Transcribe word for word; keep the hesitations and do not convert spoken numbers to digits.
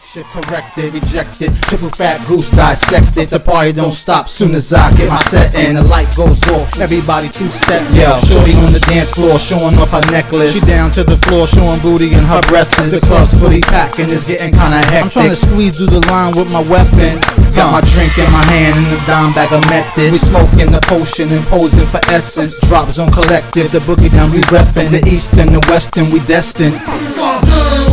Shift corrected, rejected, triple fat goose dissected. The party don't stop soon as I get my set in. The light goes off, everybody two-step. Yo, shorty on the dance floor showing off her necklace. She down to the floor showing booty and her breasts. The club's fully packed and it's getting kinda hectic. I'm trying to squeeze through the line with my weapon. Got my drink in my hand and the dime bag of method. We smoking the potion and posing for essence. Drop zone collective, the boogie down we reppin'. The east and the west and we destined.